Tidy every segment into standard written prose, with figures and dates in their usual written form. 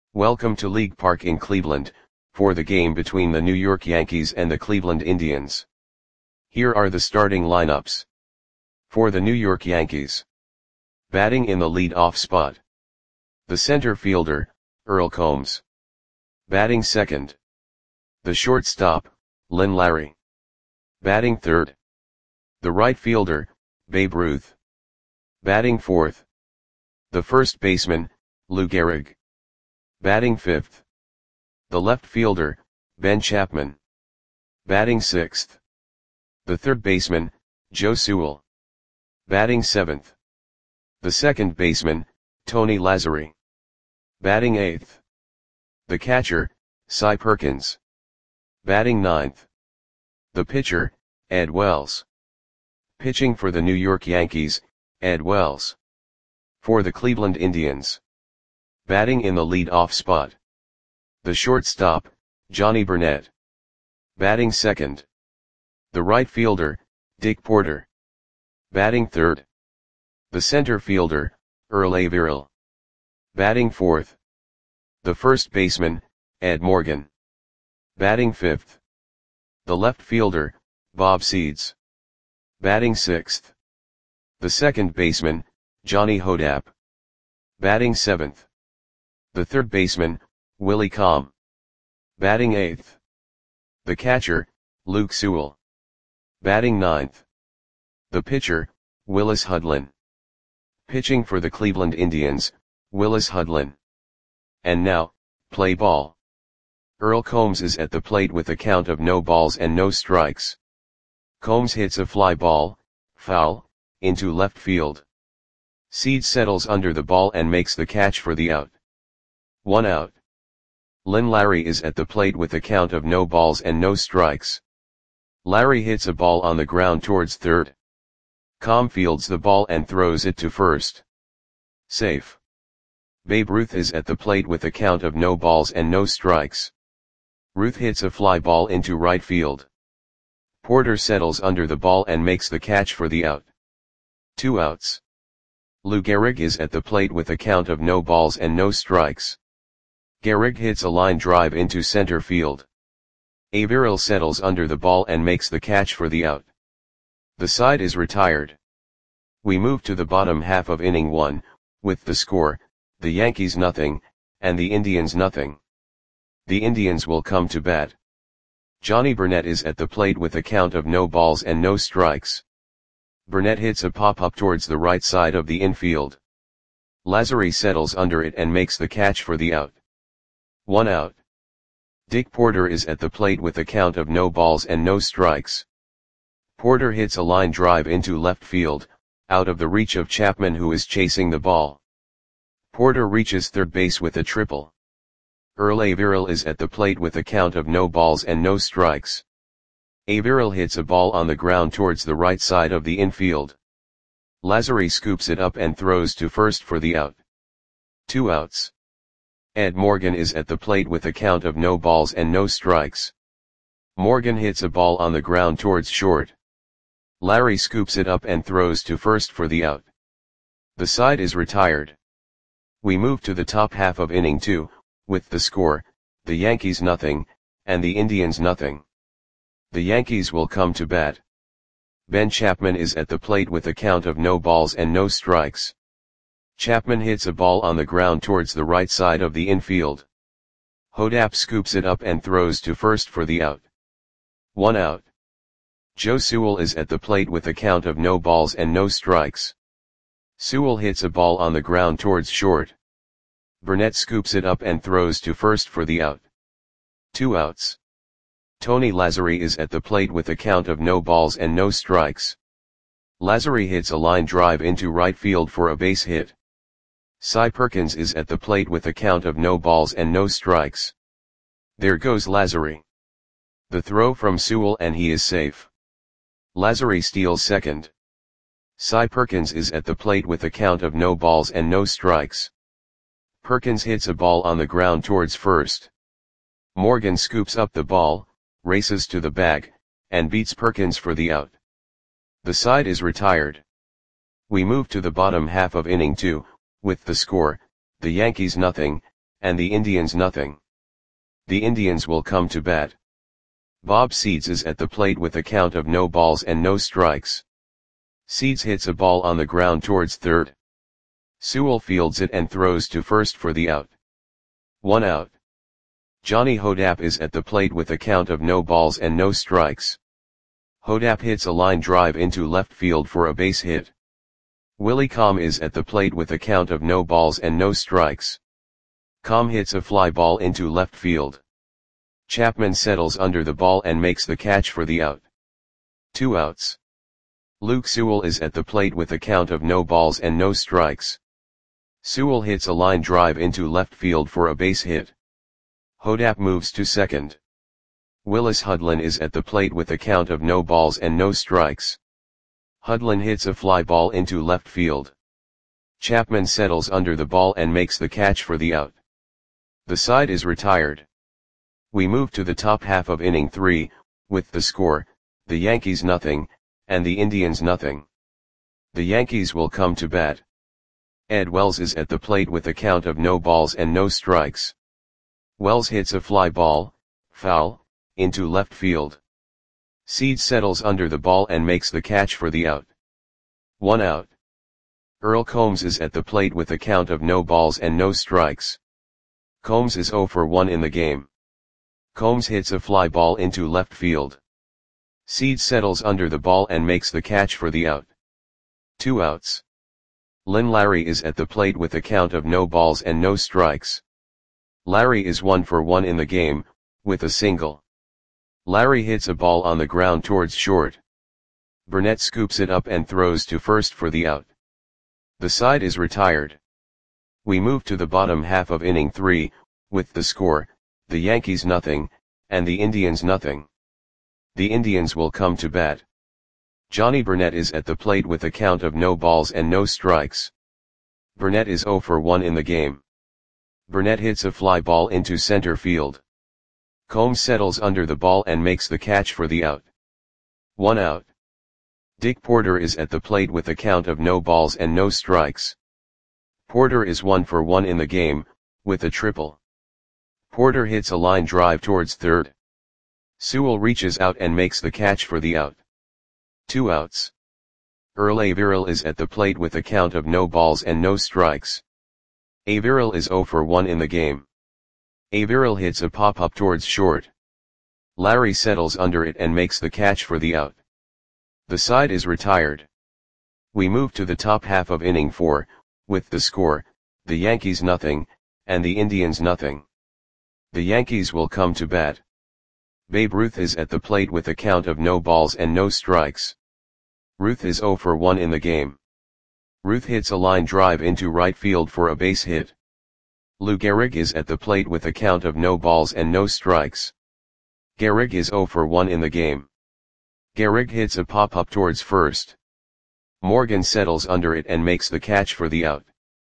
Welcome to League Park in Cleveland, for the game between the New York Yankees and the Cleveland Indians. Here are the starting lineups. For the New York Yankees. Batting in the lead-off spot. The center fielder, Earl Combs. Batting second. The shortstop, Lynn Larry. Batting third. The right fielder, Babe Ruth. Batting fourth. The first baseman, Lou Gehrig. Batting fifth. The left fielder, Ben Chapman. Batting sixth. The third baseman, Joe Sewell. Batting seventh. The second baseman, Tony Lazzeri. Batting eighth. The catcher, Cy Perkins. Batting ninth. The pitcher, Ed Wells. Pitching for the New York Yankees, Ed Wells. For the Cleveland Indians. Batting in the lead-off spot. The shortstop, Johnny Burnett. Batting second. The right fielder, Dick Porter. Batting third. The center fielder, Earl Averill. Batting fourth. The first baseman, Ed Morgan. Batting fifth. The left fielder, Bob Seeds. Batting sixth. The second baseman, Johnny Hodap. Batting seventh. The third baseman, Willie Comm. Batting eighth. The catcher, Luke Sewell. Batting ninth. The pitcher, Willis Hudlin. Pitching for the Cleveland Indians, Willis Hudlin. And now, play ball. Earl Combs is at the plate with a count of no balls and no strikes. Combs hits a fly ball, foul, into left field. Seeds settles under the ball and makes the catch for the out. 1 out. Lynn Larry is at the plate with a count of no balls and no strikes. Larry hits a ball on the ground towards third. Comm fields the ball and throws it to first. Safe. Babe Ruth is at the plate with a count of no balls and no strikes. Ruth hits a fly ball into right field. Porter settles under the ball and makes the catch for the out. 2 outs. Lou Gehrig is at the plate with a count of no balls and no strikes. Gehrig hits a line drive into center field. Averill settles under the ball and makes the catch for the out. The side is retired. We move to the bottom half of inning 1, with the score, the Yankees nothing, and the Indians nothing. The Indians will come to bat. Johnny Burnett is at the plate with a count of no balls and no strikes. Burnett hits a pop-up towards the right side of the infield. Lazzeri settles under it and makes the catch for the out. 1 out. Dick Porter is at the plate with a count of no balls and no strikes. Porter hits a line drive into left field, out of the reach of Chapman who is chasing the ball. Porter reaches third base with a triple. Earl Averill is at the plate with a count of no balls and no strikes. Averill hits a ball on the ground towards the right side of the infield. Lazzeri scoops it up and throws to first for the out. 2 outs. Ed Morgan is at the plate with a count of no balls and no strikes. Morgan hits a ball on the ground towards short. Larry scoops it up and throws to first for the out. The side is retired. We move to the top half of inning 2, with the score, the Yankees nothing, and the Indians nothing. The Yankees will come to bat. Ben Chapman is at the plate with a count of no balls and no strikes. Chapman hits a ball on the ground towards the right side of the infield. Hodap scoops it up and throws to first for the out. 1 out. Joe Sewell is at the plate with a count of no balls and no strikes. Sewell hits a ball on the ground towards short. Burnett scoops it up and throws to first for the out. 2 outs. Tony Lazzeri is at the plate with a count of no balls and no strikes. Lazzeri hits a line drive into right field for a base hit. Cy Perkins is at the plate with a count of no balls and no strikes. There goes Lazzeri. The throw from Sewell and he is safe. Lazzeri steals second. Cy Perkins is at the plate with a count of no balls and no strikes. Perkins hits a ball on the ground towards first. Morgan scoops up the ball, races to the bag, and beats Perkins for the out. The side is retired. We move to the bottom half of inning 2, with the score, the Yankees nothing, and the Indians nothing. The Indians will come to bat. Bob Seeds is at the plate with a count of no balls and no strikes. Seeds hits a ball on the ground towards third. Sewell fields it and throws to first for the out. 1 out. Johnny Hodapp is at the plate with a count of no balls and no strikes. Hodapp hits a line drive into left field for a base hit. Willie Comm is at the plate with a count of no balls and no strikes. Comm hits a fly ball into left field. Chapman settles under the ball and makes the catch for the out. 2 outs. Luke Sewell is at the plate with a count of no balls and no strikes. Sewell hits a line drive into left field for a base hit. Hodapp moves to second. Willis Hudlin is at the plate with a count of no balls and no strikes. Hudlin hits a fly ball into left field. Chapman settles under the ball and makes the catch for the out. The side is retired. We move to the top half of inning 3, with the score, the Yankees nothing, and the Indians nothing. The Yankees will come to bat. Ed Wells is at the plate with a count of no balls and no strikes. Wells hits a fly ball, foul, into left field. Seeds settles under the ball and makes the catch for the out. 1 out. Earl Combs is at the plate with a count of no balls and no strikes. Combs is 0 for 1 in the game. Combs hits a fly ball into left field. Seeds settles under the ball and makes the catch for the out. 2 outs. Lynn Larry is at the plate with a count of no balls and no strikes. Larry is 1 for 1 in the game, with a single. Larry hits a ball on the ground towards short. Burnett scoops it up and throws to first for the out. The side is retired. We move to the bottom half of inning 3, with the score, the Yankees nothing, and the Indians nothing. The Indians will come to bat. Johnny Burnett is at the plate with a count of no balls and no strikes. Burnett is 0 for 1 in the game. Burnett hits a fly ball into center field. Combs settles under the ball and makes the catch for the out. 1 out. Dick Porter is at the plate with a count of no balls and no strikes. Porter is 1 for 1 in the game, with a triple. Porter hits a line drive towards third. Sewell reaches out and makes the catch for the out. 2 outs. Earl Averill is at the plate with a count of no balls and no strikes. Averill is 0 for 1 in the game. Averill hits a pop-up towards short. Larry settles under it and makes the catch for the out. The side is retired. We move to the top half of inning 4, with the score, the Yankees nothing, and the Indians nothing. The Yankees will come to bat. Babe Ruth is at the plate with a count of no balls and no strikes. Ruth is 0 for 1 in the game. Ruth hits a line drive into right field for a base hit. Lou Gehrig is at the plate with a count of no balls and no strikes. Gehrig is 0 for 1 in the game. Gehrig hits a pop-up towards first. Morgan settles under it and makes the catch for the out.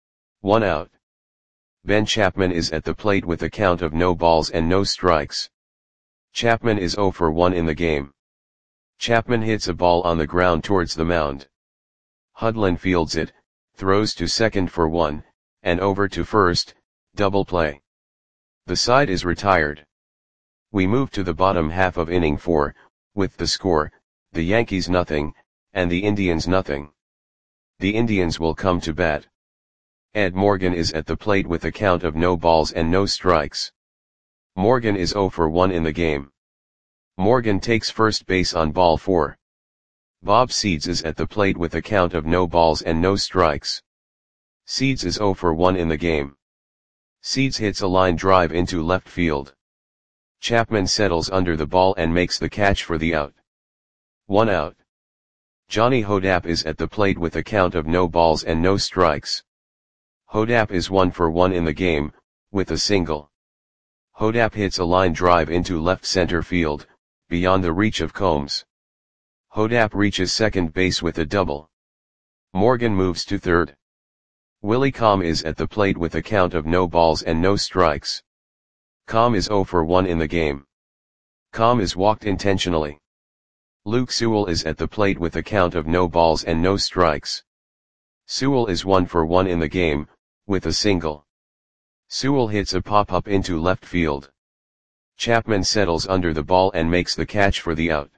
1 out. Ben Chapman is at the plate with a count of no balls and no strikes. Chapman is 0 for 1 in the game. Chapman hits a ball on the ground towards the mound. Hudlin fields it, throws to second for 1, and over to first, double play. The side is retired. We move to the bottom half of inning 4, with the score, the Yankees nothing, and the Indians nothing. The Indians will come to bat. Ed Morgan is at the plate with a count of no balls and no strikes. Morgan is 0 for 1 in the game. Morgan takes first base on ball 4. Bob Seeds is at the plate with a count of no balls and no strikes. Seeds is 0 for 1 in the game. Seeds hits a line drive into left field. Chapman settles under the ball and makes the catch for the out. 1 out. Johnny Hodapp is at the plate with a count of no balls and no strikes. Hodapp is 1 for 1 in the game, with a single. Hodapp hits a line drive into left center field, beyond the reach of Combs. Hodapp reaches second base with a double. Morgan moves to third. Willie Comm is at the plate with a count of no balls and no strikes. Comm is 0 for 1 in the game. Comm is walked intentionally. Luke Sewell is at the plate with a count of no balls and no strikes. Sewell is 1 for 1 in the game, with a single. Sewell hits a pop-up into left field. Chapman settles under the ball and makes the catch for the out.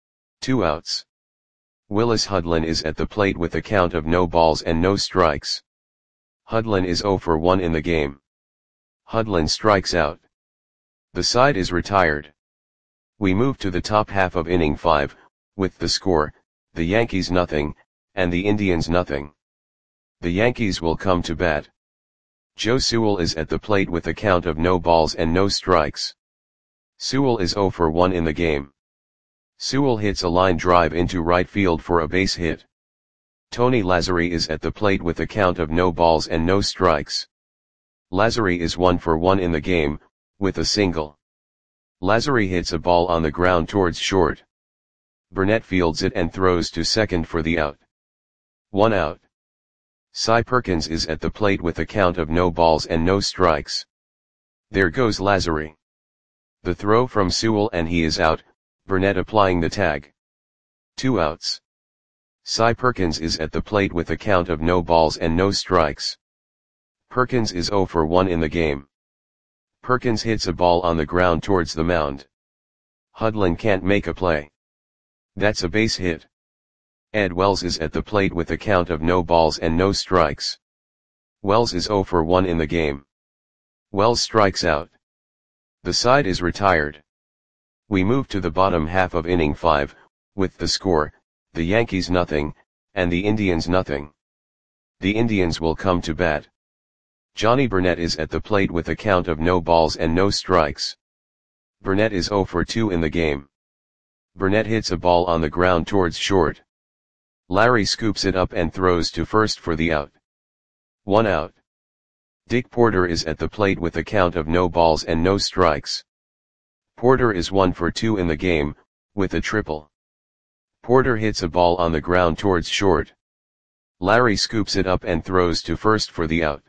2 outs. Willis Hudlin is at the plate with a count of no balls and no strikes. Hudlin is 0 for 1 in the game. Hudlin strikes out. The side is retired. We move to the top half of inning 5, with the score, the Yankees nothing, and the Indians nothing. The Yankees will come to bat. Joe Sewell is at the plate with a count of no balls and no strikes. Sewell is 0 for 1 in the game. Sewell hits a line drive into right field for a base hit. Tony Lazzeri is at the plate with a count of no balls and no strikes. Lazzeri is 1 for 1 in the game, with a single. Lazzeri hits a ball on the ground towards short. Burnett fields it and throws to second for the out. 1 out. Cy Perkins is at the plate with a count of no balls and no strikes. There goes Lazzeri. The throw from Sewell and he is out, Burnett applying the tag. 2 outs. Cy Perkins is at the plate with a count of no balls and no strikes. Perkins is 0 for 1 in the game. Perkins hits a ball on the ground towards the mound. Hudlin can't make a play. That's a base hit. Ed Wells is at the plate with a count of no balls and no strikes. Wells is 0 for 1 in the game. Wells strikes out. The side is retired. We move to the bottom half of inning 5, with the score, the Yankees nothing, and the Indians nothing. The Indians will come to bat. Johnny Burnett is at the plate with a count of no balls and no strikes. Burnett is 0 for 2 in the game. Burnett hits a ball on the ground towards short. Larry scoops it up and throws to first for the out. 1 out. Dick Porter is at the plate with a count of no balls and no strikes. Porter is 1 for 2 in the game, with a triple. Porter hits a ball on the ground towards short. Larry scoops it up and throws to first for the out.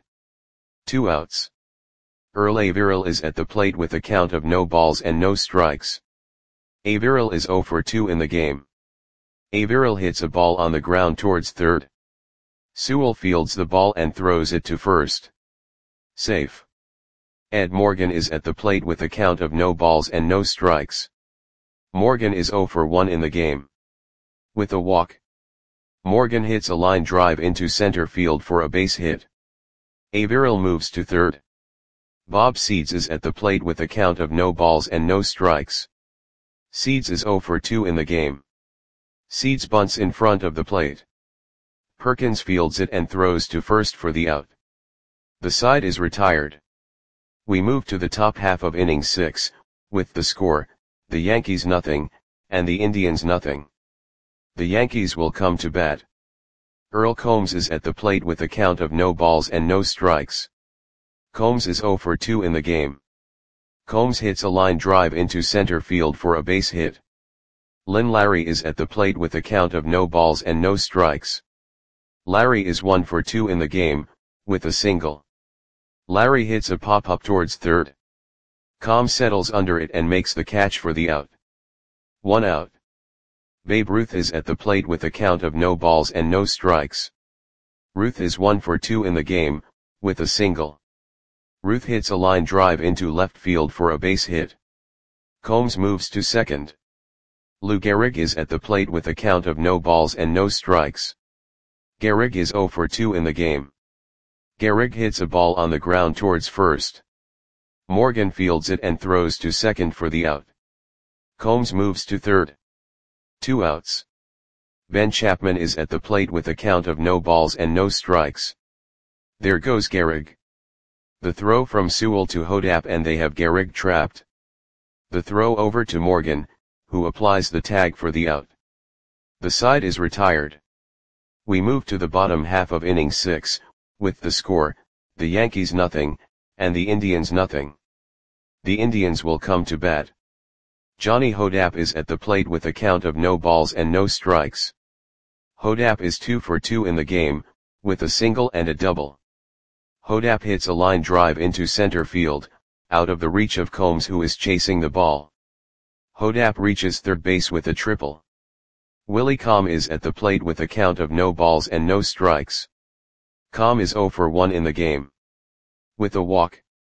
2 outs. Earl Averill is at the plate with a count of no balls and no strikes. Averill is 0 for 2 in the game. Averill hits a ball on the ground towards third. Sewell fields the ball and throws it to first. Safe. Ed Morgan is at the plate with a count of no balls and no strikes. Morgan is 0 for 1 in the game. With a walk. Morgan hits a line drive into center field for a base hit. Averill moves to third. Bob Seeds is at the plate with a count of no balls and no strikes. Seeds is 0 for 2 in the game. Seeds bunts in front of the plate. Perkins fields it and throws to first for the out. The side is retired. We move to the top half of inning 6, with the score, the Yankees nothing, and the Indians nothing. The Yankees will come to bat. Earl Combs is at the plate with a count of no balls and no strikes. Combs is 0 for 2 in the game. Combs hits a line drive into center field for a base hit. Lynn Larry is at the plate with a count of no balls and no strikes. Larry is 1 for 2 in the game, with a single. Larry hits a pop-up towards third. Combs settles under it and makes the catch for the out. 1 out. Babe Ruth is at the plate with a count of no balls and no strikes. Ruth is 1 for 2 in the game, with a single. Ruth hits a line drive into left field for a base hit. Combs moves to second. Lou Gehrig is at the plate with a count of no balls and no strikes. Gehrig is 0 for 2 in the game. Gehrig hits a ball on the ground towards first. Morgan fields it and throws to second for the out. Combs moves to third. 2 outs. Ben Chapman is at the plate with a count of no balls and no strikes. There goes Gehrig. The throw from Sewell to Hodap and they have Gehrig trapped. The throw over to Morgan, who applies the tag for the out. The side is retired. We move to the bottom half of inning 6, with the score, the Yankees nothing, and the Indians nothing. The Indians will come to bat. Johnny Hodap is at the plate with a count of no balls and no strikes. Hodap is 2 for 2 in the game, with a single and a double. Hodap hits a line drive into center field, out of the reach of Combs who is chasing the ball. Hodap reaches third base with a triple. Willie Comm is at the plate with a count of no balls and no strikes. Comm is 0 for 1 in the game. With a walk,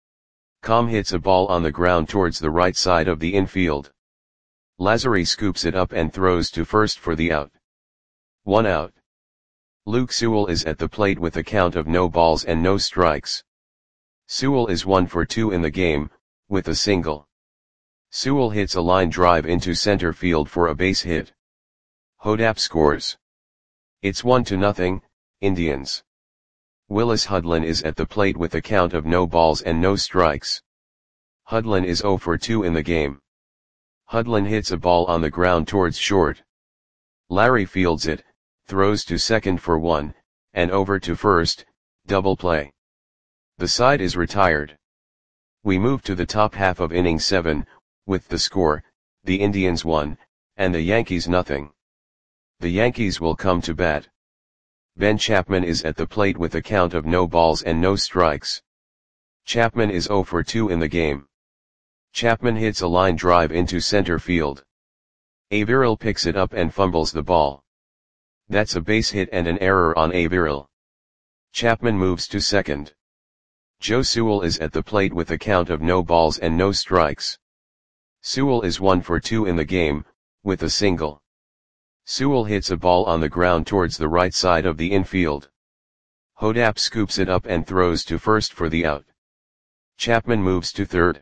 Com hits a ball on the ground towards the right side of the infield. Lazary scoops it up and throws to first for the out. 1 out. Luke Sewell is at the plate with a count of no balls and no strikes. Sewell is 1 for 2 in the game, with a single. Sewell hits a line drive into center field for a base hit. Hodap scores. It's 1-0, Indians. Willis Hudlin is at the plate with a count of no balls and no strikes. Hudlin is 0 for 2 in the game. Hudlin hits a ball on the ground towards short. Larry fields it, throws to second for 1, and over to first, double play. The side is retired. We move to the top half of inning 7, with the score, the Indians 1, and the Yankees 0. The Yankees will come to bat. Ben Chapman is at the plate with a count of no balls and no strikes. Chapman is 0 for 2 in the game. Chapman hits a line drive into center field. Averill picks it up and fumbles the ball. That's a base hit and an error on Averill. Chapman moves to second. Joe Sewell is at the plate with a count of no balls and no strikes. Sewell is 1 for 2 in the game, with a single. Sewell hits a ball on the ground towards the right side of the infield. Hodap scoops it up and throws to first for the out. Chapman moves to third.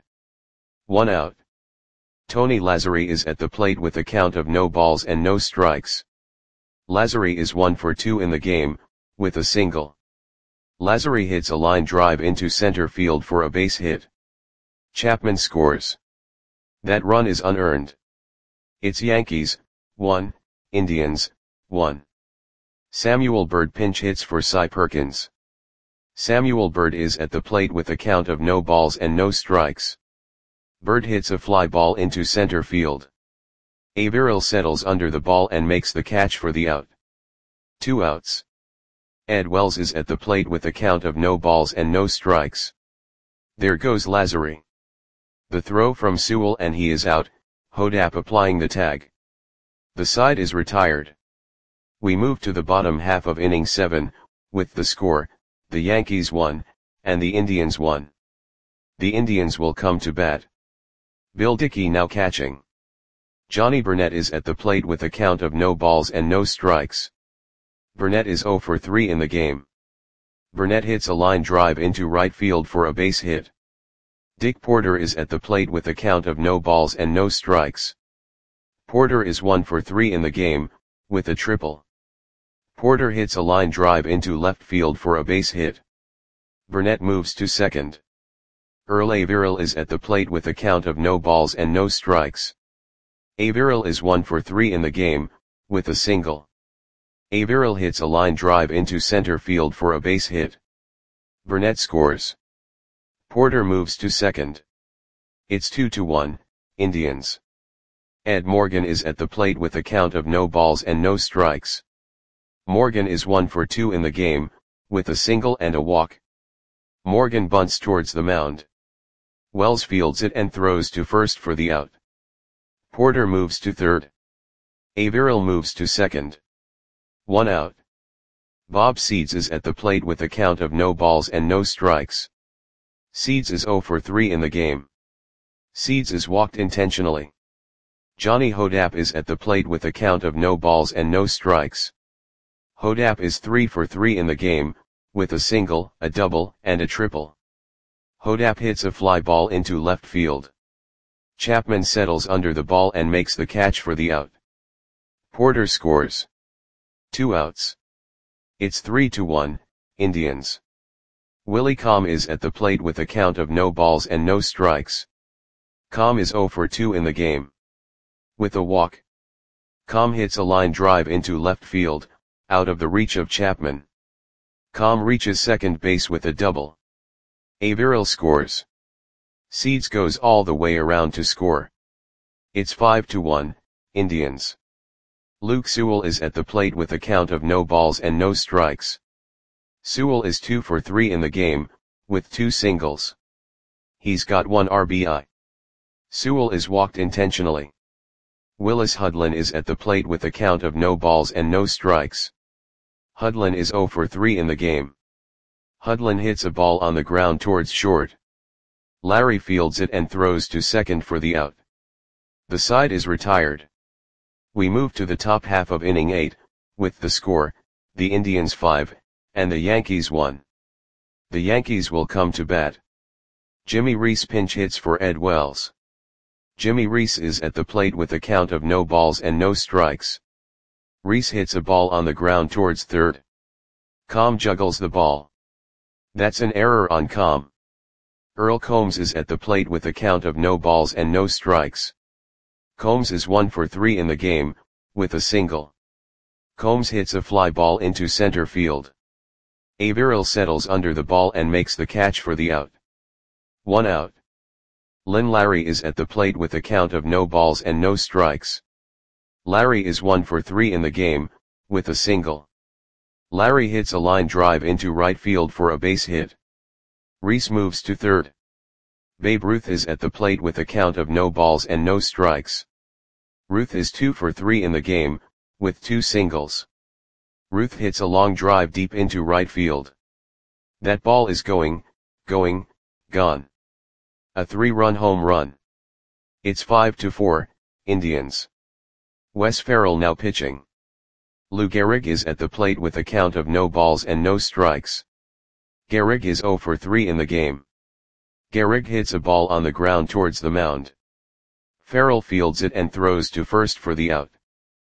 1 out. Tony Lazary is at the plate with a count of no balls and no strikes. Lazary is 1 for 2 in the game, with a single. Lazary hits a line drive into center field for a base hit. Chapman scores. That run is unearned. It's Yankees, 1, Indians, 1. Samuel Bird pinch hits for Cy Perkins. Samuel Bird is at the plate with a count of no balls and no strikes. Bird hits a fly ball into center field. Averill settles under the ball and makes the catch for the out. 2 outs. Ed Wells is at the plate with a count of no balls and no strikes. There goes Lazary. The throw from Sewell and he is out, Hodap applying the tag. The side is retired. We move to the bottom half of inning 7, with the score, the Yankees 1, and the Indians 1. The Indians will come to bat. Bill Dickey now catching. Johnny Burnett is at the plate with a count of no balls and no strikes. Burnett is 0 for 3 in the game. Burnett hits a line drive into right field for a base hit. Dick Porter is at the plate with a count of no balls and no strikes. Porter is 1 for 3 in the game, with a triple. Porter hits a line drive into left field for a base hit. Burnett moves to second. Earl Averill is at the plate with a count of no balls and no strikes. Averill is 1 for 3 in the game, with a single. Averill hits a line drive into center field for a base hit. Burnett scores. Porter moves to second. It's 2-1, Indians. Ed Morgan is at the plate with a count of no balls and no strikes. Morgan is 1 for 2 in the game, with a single and a walk. Morgan bunts towards the mound. Wells fields it and throws to first for the out. Porter moves to third. Averill moves to second. 1 out. Bob Seeds is at the plate with a count of no balls and no strikes. Seeds is 0 for 3 in the game. Seeds is walked intentionally. Johnny Hodap is at the plate with a count of no balls and no strikes. Hodap is 3 for 3 in the game, with a single, a double, and a triple. Hodap hits a fly ball into left field. Chapman settles under the ball and makes the catch for the out. Porter scores. 2 outs. It's 3-1, Indians. Willie Com is at the plate with a count of no balls and no strikes. Com is 0 for 2 in the game. With a walk. Com hits a line drive into left field, out of the reach of Chapman. Com reaches second base with a double. Averill scores. Seeds goes all the way around to score. It's 5-1, Indians. Luke Sewell is at the plate with a count of no balls and no strikes. Sewell is 2 for 3 in the game, with 2 singles. He's got 1 RBI. Sewell is walked intentionally. Willis Hudlin is at the plate with a count of no balls and no strikes. Hudlin is 0 for 3 in the game. Hudlin hits a ball on the ground towards short. Larry fields it and throws to second for the out. The side is retired. We move to the top half of inning 8, with the score, the Indians 5, and the Yankees 1. The Yankees will come to bat. Jimmy Reese pinch hits for Ed Wells. Jimmy Reese is at the plate with a count of no balls and no strikes. Reese hits a ball on the ground towards third. Combs juggles the ball. That's an error on Combs. Earl Combs is at the plate with a count of no balls and no strikes. Combs is 1 for 3 in the game, with a single. Combs hits a fly ball into center field. Averill settles under the ball and makes the catch for the out. 1 out. Lynn Larry is at the plate with a count of no balls and no strikes. Larry is 1 for 3 in the game, with a single. Larry hits a line drive into right field for a base hit. Reese moves to third. Babe Ruth is at the plate with a count of no balls and no strikes. Ruth is 2 for 3 in the game, with 2 singles. Ruth hits a long drive deep into right field. That ball is gone. A 3-run home run. It's 5-4, Indians. Wes Ferrell now pitching. Lou Gehrig is at the plate with a count of no balls and no strikes. Gehrig is 0 for 3 in the game. Gehrig hits a ball on the ground towards the mound. Ferrell fields it and throws to first for the out.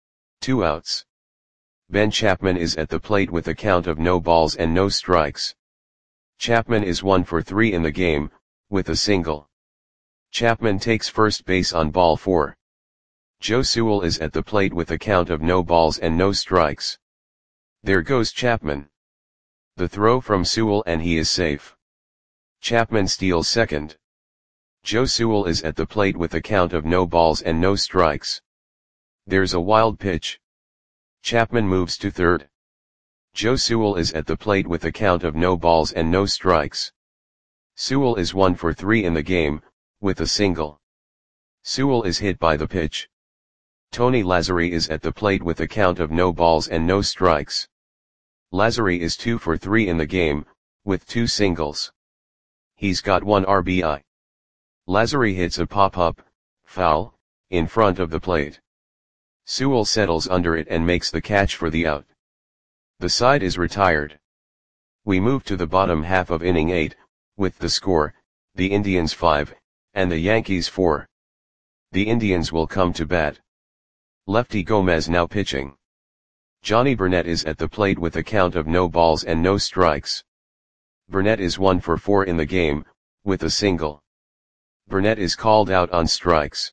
2 outs. Ben Chapman is at the plate with a count of no balls and no strikes. Chapman is 1 for 3 in the game, with a single. Chapman takes first base on ball 4. Joe Sewell is at the plate with a count of no balls and no strikes. There goes Chapman. The throw from Sewell and he is safe. Chapman steals second. Joe Sewell is at the plate with a count of no balls and no strikes. There's a wild pitch. Chapman moves to third. Joe Sewell is at the plate with a count of no balls and no strikes. Sewell is 1 for 3 in the game, with a single. Sewell is hit by the pitch. Tony Lazzeri is at the plate with a count of no balls and no strikes. Lazzeri is 2 for 3 in the game, with 2 singles. He's got 1 RBI. Lazzeri hits a pop-up, foul, in front of the plate. Sewell settles under it and makes the catch for the out. The side is retired. We move to the bottom half of inning 8, with the score, the Indians 5, and the Yankees 4. The Indians will come to bat. Lefty Gomez now pitching. Johnny Burnett is at the plate with a count of no balls and no strikes. Burnett is 1 for 4 in the game, with a single. Burnett is called out on strikes.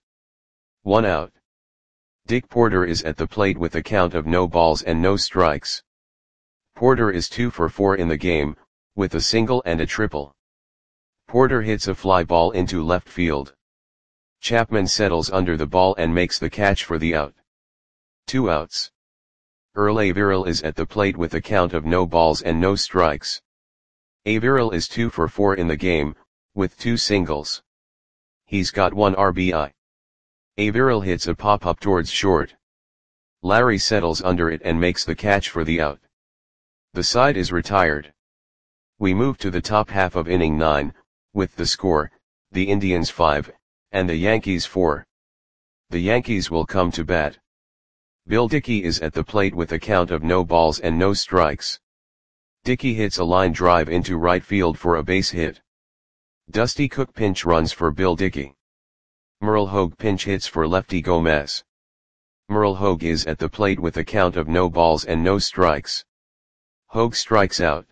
1 out. Dick Porter is at the plate with a count of no balls and no strikes. Porter is 2 for 4 in the game, with a single and a triple. Porter hits a fly ball into left field. Chapman settles under the ball and makes the catch for the out. 2 outs. Earl Averill is at the plate with a count of no balls and no strikes. Averill is 2 for 4 in the game, with 2 singles. He's got 1 RBI. Averill hits a pop-up towards short. Larry settles under it and makes the catch for the out. The side is retired. We move to the top half of inning 9, with the score, the Indians 5, and the Yankees 4. The Yankees will come to bat. Bill Dickey is at the plate with a count of no balls and no strikes. Dickey hits a line drive into right field for a base hit. Dusty Cook pinch runs for Bill Dickey. Merle Hogue pinch hits for Lefty Gomez. Merle Hogue is at the plate with a count of no balls and no strikes. Hogue strikes out.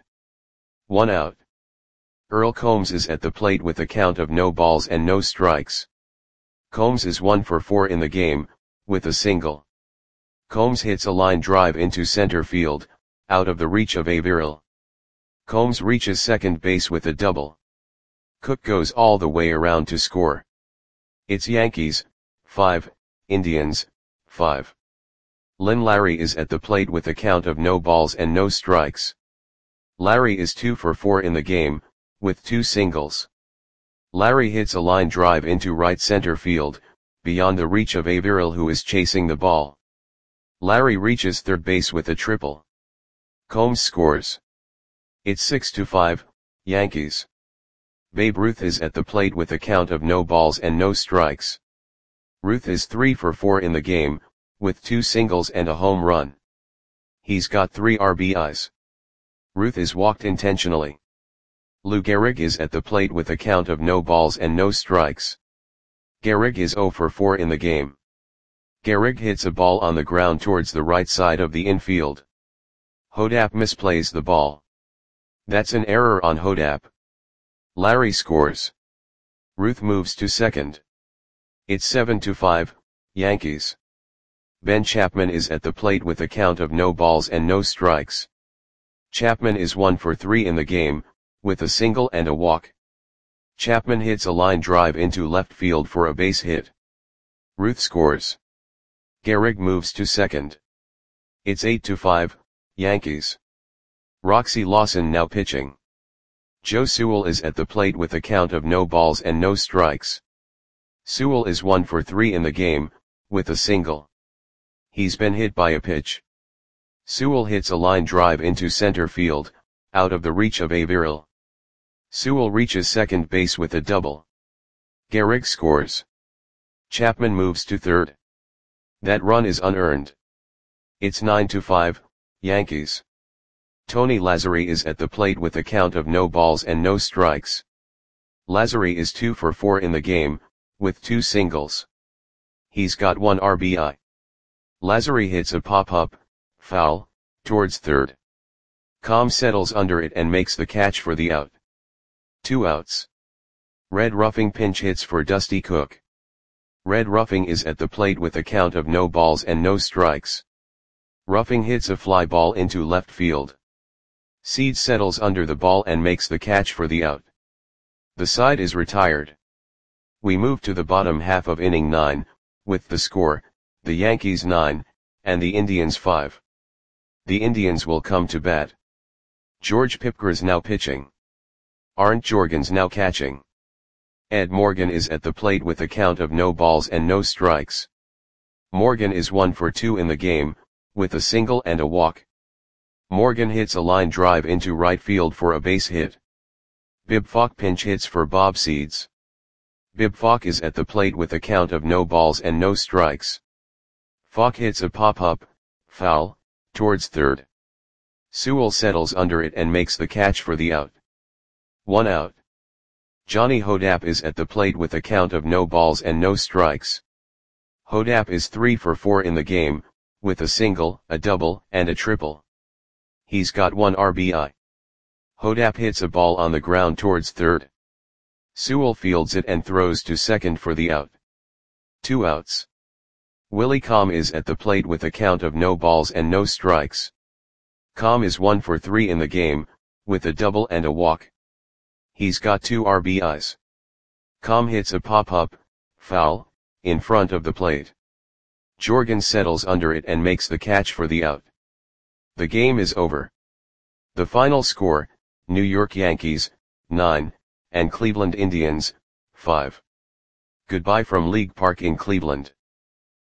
1 out. Earl Combs is at the plate with a count of no balls and no strikes. Combs is 1 for 4 in the game, with a single. Combs hits a line drive into center field, out of the reach of Averill. Combs reaches second base with a double. Cook goes all the way around to score. It's Yankees, 5, Indians, 5. Lynn Larry is at the plate with a count of no balls and no strikes. Larry is 2 for 4 in the game, with 2 singles. Larry hits a line drive into right center field, beyond the reach of Averill who is chasing the ball. Larry reaches third base with a triple. Combs scores. It's 6-5, Yankees. Babe Ruth is at the plate with a count of no balls and no strikes. Ruth is 3 for 4 in the game, with 2 singles and a home run. He's got 3 RBIs. Ruth is walked intentionally. Lou Gehrig is at the plate with a count of no balls and no strikes. Gehrig is 0 for 4 in the game. Gehrig hits a ball on the ground towards the right side of the infield. Hodap misplays the ball. That's an error on Hodap. Larry scores. Ruth moves to second. It's 7-5, Yankees. Ben Chapman is at the plate with a count of no balls and no strikes. Chapman is 1 for 3 in the game, with a single and a walk. Chapman hits a line drive into left field for a base hit. Ruth scores. Gehrig moves to second. It's 8-5, Yankees. Roxy Lawson now pitching. Joe Sewell is at the plate with a count of no balls and no strikes. Sewell is 1 for 3 in the game, with a single. He's been hit by a pitch. Sewell hits a line drive into center field, out of the reach of Averill. Sewell reaches second base with a double. Gehrig scores. Chapman moves to third. That run is unearned. It's 9-5, Yankees. Tony Lazzeri is at the plate with a count of no balls and no strikes. Lazzeri is 2 for 4 in the game, with 2 singles. He's got 1 RBI. Lazzeri hits a pop-up, foul, towards third. Comm settles under it and makes the catch for the out. 2 outs. Red Ruffing pinch hits for Dusty Cook. Red Ruffing is at the plate with a count of no balls and no strikes. Ruffing hits a fly ball into left field. Seed settles under the ball and makes the catch for the out. The side is retired. We move to the bottom half of inning 9, with the score, the Yankees 9, and the Indians 5. The Indians will come to bat. George Pipgras now pitching. Arndt Jorgens now catching. Ed Morgan is at the plate with a count of no balls and no strikes. Morgan is 1 for 2 in the game, with a single and a walk. Morgan hits a line drive into right field for a base hit. Bib Falk pinch hits for Bob Seeds. Bib Falk is at the plate with a count of no balls and no strikes. Falk hits a pop-up, foul, towards third. Sewell settles under it and makes the catch for the out. 1 out. Johnny Hodap is at the plate with a count of no balls and no strikes. Hodap is 3 for 4 in the game, with a single, a double, and a triple. He's got 1 RBI. Hodap hits a ball on the ground towards third. Sewell fields it and throws to second for the out. 2 outs. Willie Comm is at the plate with a count of no balls and no strikes. Comm is 1 for 3 in the game, with a double and a walk. He's got 2 RBIs. Comm hits a pop-up, foul, in front of the plate. Jorgens settles under it and makes the catch for the out. The game is over. The final score, New York Yankees, 9, and Cleveland Indians, 5. Goodbye from League Park in Cleveland.